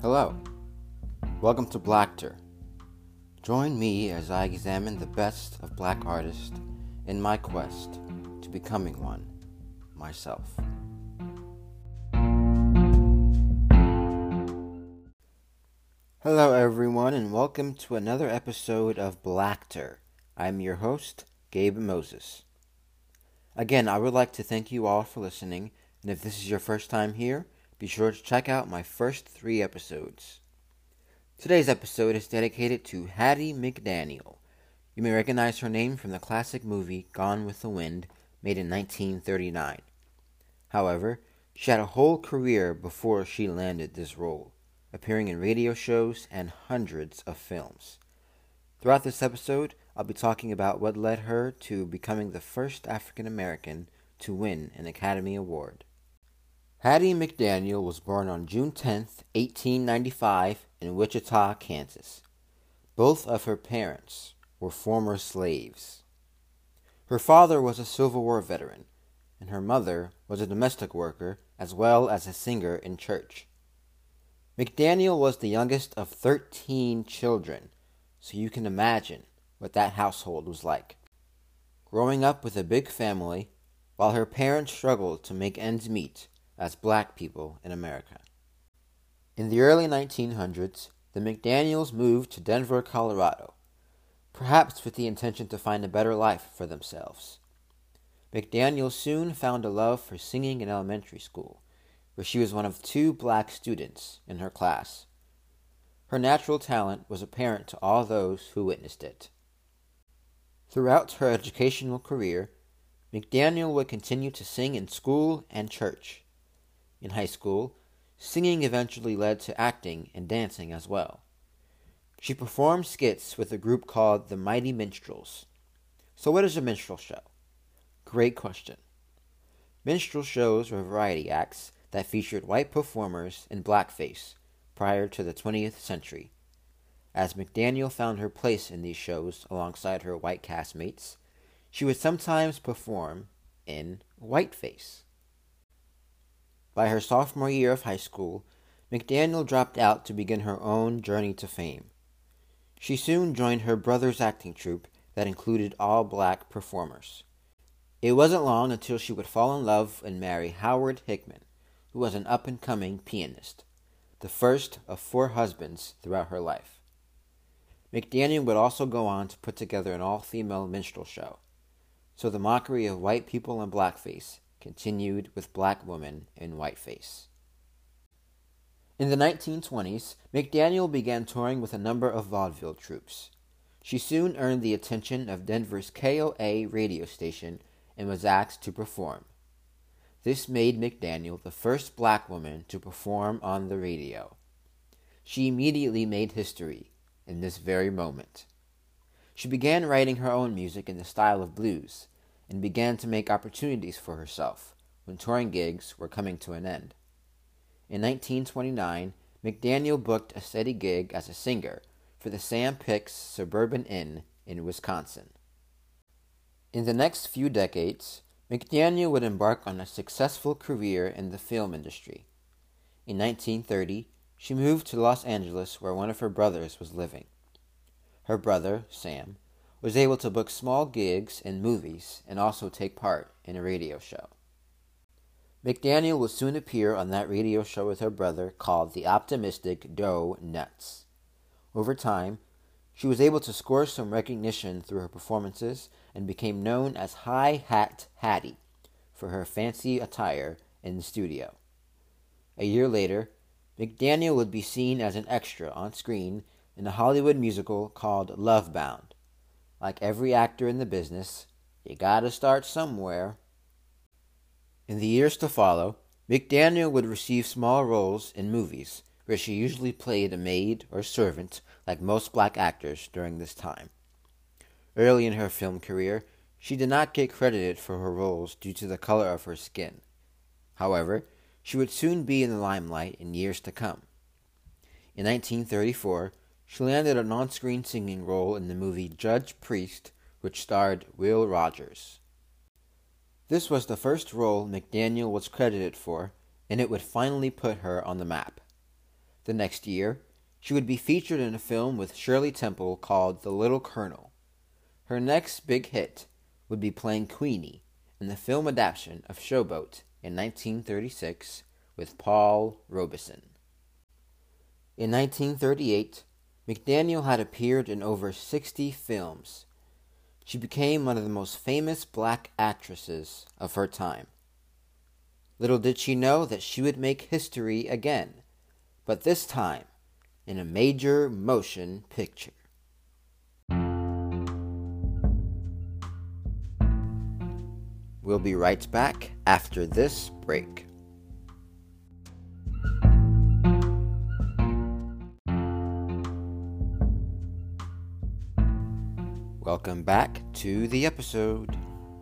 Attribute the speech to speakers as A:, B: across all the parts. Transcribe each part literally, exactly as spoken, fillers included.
A: Hello, welcome to Blackter. Join me as I examine the best of black artists in my quest to becoming one myself. Hello everyone and welcome to another episode of Blackter. I'm your host, Gabe Moses. Again, I would like to thank you all for listening, and if this is your first time here, be sure to check out my first three episodes. Today's episode is dedicated to Hattie McDaniel. You may recognize her name from the classic movie Gone with the Wind, made in nineteen thirty-nine. However, she had a whole career before she landed this role, appearing in radio shows and hundreds of films. Throughout this episode, I'll be talking about what led her to becoming the first African American to win an Academy Award. Hattie McDaniel was born on June tenth, eighteen ninety-five, in Wichita, Kansas. Both of her parents were former slaves. Her father was a Civil War veteran, and her mother was a domestic worker as well as a singer in church. McDaniel was the youngest of thirteen children, so you can imagine what that household was like. Growing up with a big family, while her parents struggled to make ends meet as black people in America. In the early nineteen hundreds, the McDaniels moved to Denver, Colorado, perhaps with the intention to find a better life for themselves. McDaniel soon found a love for singing in elementary school, where she was one of two black students in her class. Her natural talent was apparent to all those who witnessed it. Throughout her educational career, McDaniel would continue to sing in school and church. In high school, singing eventually led to acting and dancing as well. She performed skits with a group called the Mighty Minstrels. So what is a minstrel show? Great question. Minstrel shows were variety acts that featured white performers in blackface prior to the twentieth century. As McDaniel found her place in these shows alongside her white castmates, she would sometimes perform in whiteface. By her sophomore year of high school, McDaniel dropped out to begin her own journey to fame. She soon joined her brother's acting troupe that included all black performers. It wasn't long until she would fall in love and marry Howard Hickman, who was an up-and-coming pianist, the first of four husbands throughout her life. McDaniel would also go on to put together an all-female minstrel show, so the mockery of white people in blackface continued with black women in whiteface. In the nineteen twenties, McDaniel began touring with a number of vaudeville troupes. She soon earned the attention of Denver's K O A radio station and was asked to perform. This made McDaniel the first black woman to perform on the radio. She immediately made history in this very moment. She began writing her own music in the style of blues, and began to make opportunities for herself when touring gigs were coming to an end. In nineteen twenty-nine, McDaniel booked a steady gig as a singer for the Sam Picks Suburban Inn in Wisconsin. In the next few decades, McDaniel would embark on a successful career in the film industry. In nineteen thirty, she moved to Los Angeles where one of her brothers was living. Her brother, Sam, was able to book small gigs in movies and also take part in a radio show. McDaniel would soon appear on that radio show with her brother called The Optimistic Doe Nuts. Over time, she was able to score some recognition through her performances and became known as High Hat Hattie for her fancy attire in the studio. A year later, McDaniel would be seen as an extra on screen in a Hollywood musical called Love Bound. Like every actor in the business, you gotta start somewhere. In the years to follow, McDaniel would receive small roles in movies, where she usually played a maid or servant like most black actors during this time. Early in her film career, she did not get credited for her roles due to the color of her skin. However, she would soon be in the limelight in years to come. In nineteen thirty-four, she landed an on-screen singing role in the movie Judge Priest, which starred Will Rogers. This was the first role McDaniel was credited for, and it would finally put her on the map. The next year, she would be featured in a film with Shirley Temple called The Little Colonel. Her next big hit would be playing Queenie in the film adaptation of Showboat in nineteen thirty-six with Paul Robeson. In nineteen thirty-eight, McDaniel had appeared in over sixty films. She became one of the most famous black actresses of her time. Little did she know that she would make history again, but this time in a major motion picture. We'll be right back after this break. Welcome back to the episode.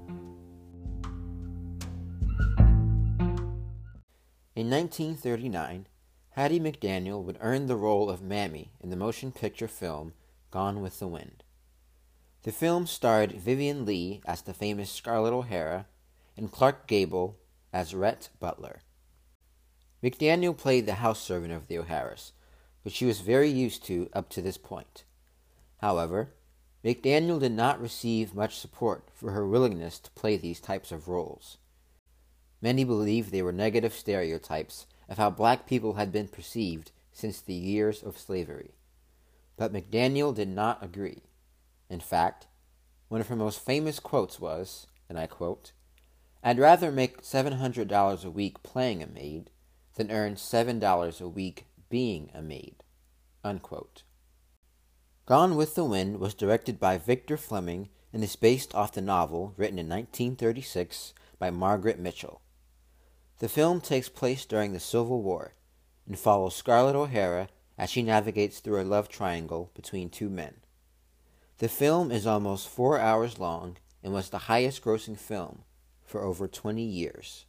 A: In nineteen thirty-nine, Hattie McDaniel would earn the role of Mammy in the motion picture film Gone with the Wind. The film starred Vivien Leigh as the famous Scarlett O'Hara and Clark Gable as Rhett Butler. McDaniel played the house servant of the O'Haras, which she was very used to up to this point. However, McDaniel did not receive much support for her willingness to play these types of roles. Many believed they were negative stereotypes of how black people had been perceived since the years of slavery. But McDaniel did not agree. In fact, one of her most famous quotes was, and I quote, "I'd rather make seven hundred dollars a week playing a maid than earn seven dollars a week being a maid." Unquote. Gone with the Wind was directed by Victor Fleming and is based off the novel written in nineteen thirty-six by Margaret Mitchell. The film takes place during the Civil War and follows Scarlett O'Hara as she navigates through a love triangle between two men. The film is almost four hours long and was the highest-grossing film for over twenty years.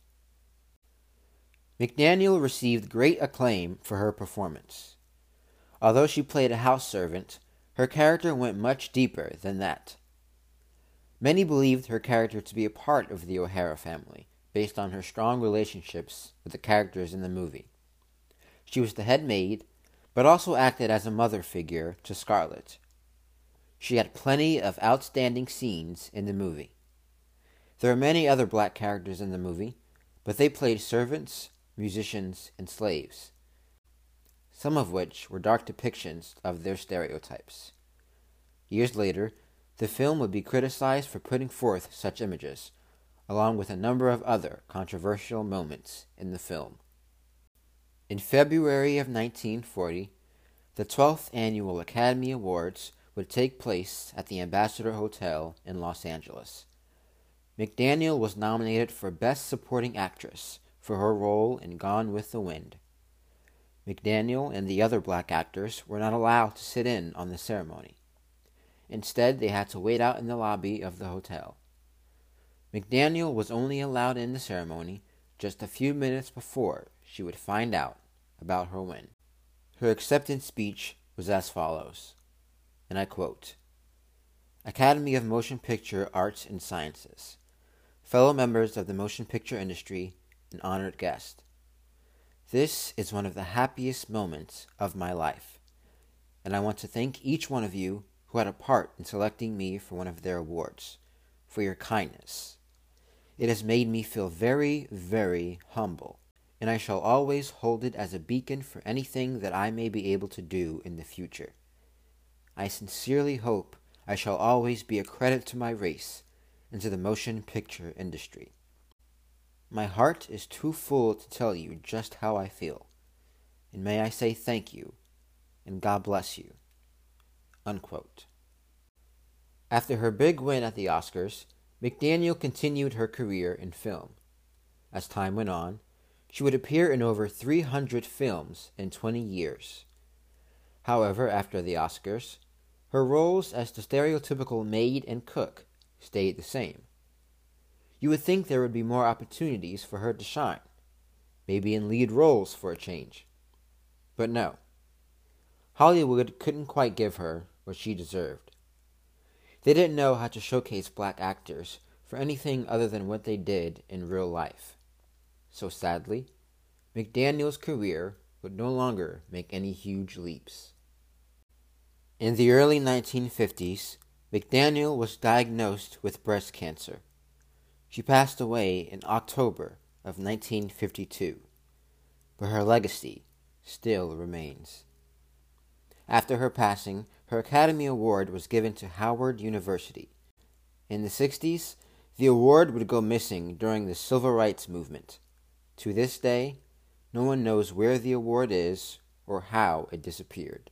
A: McDaniel received great acclaim for her performance. Although she played a house servant, her character went much deeper than that. Many believed her character to be a part of the O'Hara family, based on her strong relationships with the characters in the movie. She was the head maid, but also acted as a mother figure to Scarlett. She had plenty of outstanding scenes in the movie. There are many other black characters in the movie, but they played servants, musicians, and slaves, some of which were dark depictions of their stereotypes. Years later, the film would be criticized for putting forth such images, along with a number of other controversial moments in the film. In February of nineteen forty, the twelfth Annual Academy Awards would take place at the Ambassador Hotel in Los Angeles. McDaniel was nominated for Best Supporting Actress for her role in Gone with the Wind. McDaniel and the other black actors were not allowed to sit in on the ceremony. Instead, they had to wait out in the lobby of the hotel. McDaniel was only allowed in the ceremony just a few minutes before she would find out about her win. Her acceptance speech was as follows, and I quote, "Academy of Motion Picture Arts and Sciences, fellow members of the motion picture industry, and honored guest. This is one of the happiest moments of my life, and I want to thank each one of you who had a part in selecting me for one of their awards, for your kindness. It has made me feel very, very humble, and I shall always hold it as a beacon for anything that I may be able to do in the future. I sincerely hope I shall always be a credit to my race and to the motion picture industry. My heart is too full to tell you just how I feel, and may I say thank you, and God bless you." Unquote. After her big win at the Oscars, McDaniel continued her career in film. As time went on, she would appear in over three hundred films in twenty years. However, after the Oscars, her roles as the stereotypical maid and cook stayed the same. You would think there would be more opportunities for her to shine, maybe in lead roles for a change. But no. Hollywood couldn't quite give her what she deserved. They didn't know how to showcase black actors for anything other than what they did in real life. So sadly, McDaniel's career could no longer make any huge leaps. In the early nineteen fifties, McDaniel was diagnosed with breast cancer. She passed away in October of nineteen fifty-two, but her legacy still remains. After her passing, her Academy Award was given to Howard University. In the sixties, the award would go missing during the Civil Rights Movement. To this day, no one knows where the award is or how it disappeared.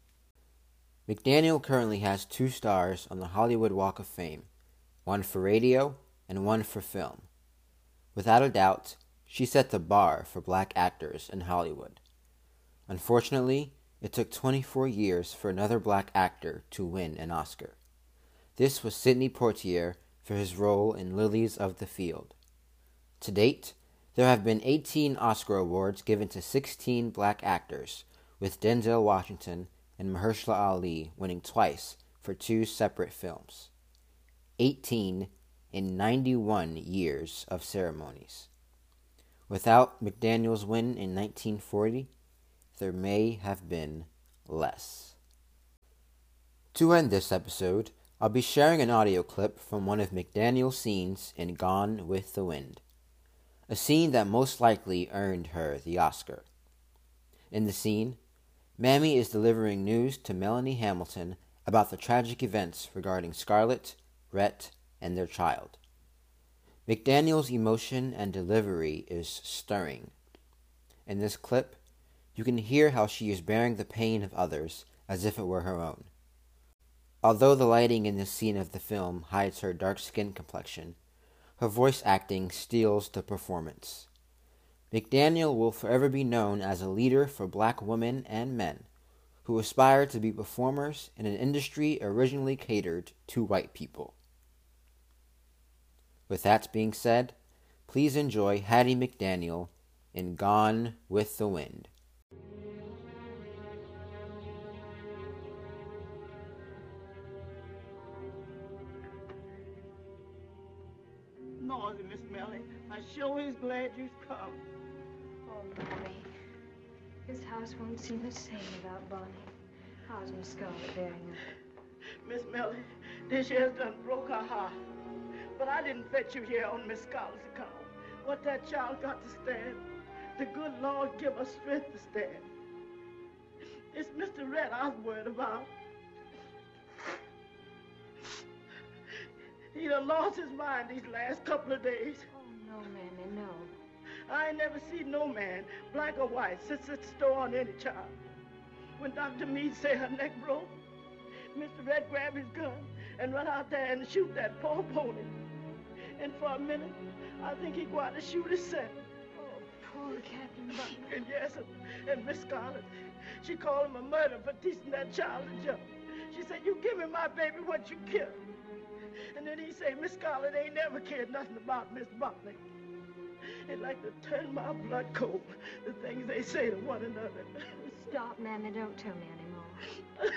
A: McDaniel currently has two stars on the Hollywood Walk of Fame, one for radio and one for film. Without a doubt, she set the bar for black actors in Hollywood. Unfortunately, it took twenty-four years for another black actor to win an Oscar. This was Sidney Poitier for his role in Lilies of the Field. To date, there have been eighteen Oscar awards given to sixteen black actors, with Denzel Washington and Mahershala Ali winning twice for two separate films. eighteen in ninety-one years of ceremonies. Without McDaniel's win in nineteen forty, there may have been less. To end this episode, I'll be sharing an audio clip from one of McDaniel's scenes in Gone with the Wind, a scene that most likely earned her the Oscar. In the scene, Mammy is delivering news to Melanie Hamilton about the tragic events regarding Scarlett, Rhett, and their child. McDaniel's emotion and delivery is stirring. In this clip, you can hear how she is bearing the pain of others as if it were her own. Although the lighting in this scene of the film hides her dark skin complexion, her voice acting steals the performance. McDaniel will forever be known as a leader for black women and men who aspire to be performers in an industry originally catered to white people. With that being said, please enjoy Hattie McDaniel in Gone with the Wind.
B: Noisy, Miss Melly. I sure is glad you've come.
C: Oh, Mommy. This house won't seem the same without Bonnie. How's Miss Scarlett bearing up?
B: Miss Melly, this year's done broke her heart. But I didn't fetch you here on Miss Scarlett's account. What that child got to stand, the good Lord give her strength to stand. It's Mister Red I was worried about. He done lost his mind these last couple of days.
C: Oh, no, Mammy, no.
B: I ain't never seen no man, black or white, sit at the store on any child. When Doctor Meade say her neck broke, Mister Red grabbed his gun and run out there and shoot that poor pony. And for a minute, I think he going to shoot his son.
C: Oh, poor Captain Butler.
B: And yes, and, and Miss Scarlett, she called him a murder for teaching that child to jump. She said, you give me my baby what you killed. And then he said, Miss Scarlett ain't never cared nothing about Miss Butler. It like to turn my blood cold, the things they say to one another.
C: Stop, Mammy, don't tell me anymore.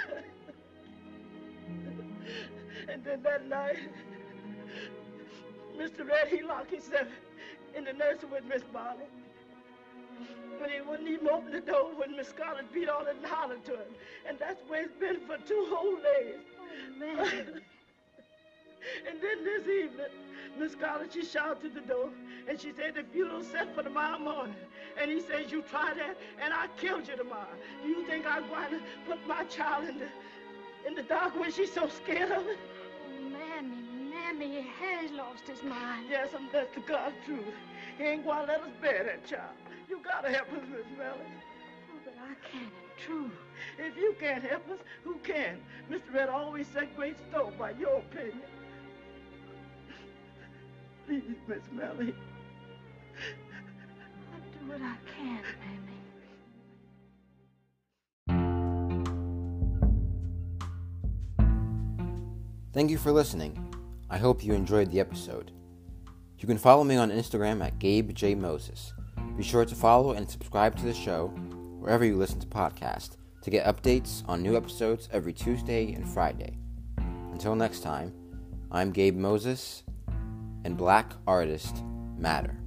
B: And then that night, Mister Red, he locked himself in the nursery with Miss Bonnie. But he wouldn't even open the door when Miss Scarlett beat on it and hollered to him. And that's where it's been for two whole days.
C: Oh, man.
B: And then this evening, Miss Scarlett, she shouted to the door, and she said the funeral's set for tomorrow morning. And he says, you try that, and I killed you tomorrow. Do you think I'm going to put my child in the, in the dark when she's so scared of it?
C: Oh, Mammy, Mammy, he has lost his mind.
B: Yes, I'm that's the God's truth. He ain't going to let us bear that child. You got to help us, Miss Melly.
C: Oh, but I can't, true.
B: If you can't help us, who can? Mister Red always set great store by your opinion. Please, Miss Melly.
C: I'll do what I can, Mammy.
A: Thank you for listening. I hope you enjoyed the episode. You can follow me on Instagram at Gabe J. Moses. Be sure to follow and subscribe to the show wherever you listen to podcasts to get updates on new episodes every Tuesday and Friday. Until next time, I'm Gabe Moses, and Black Artists Matter.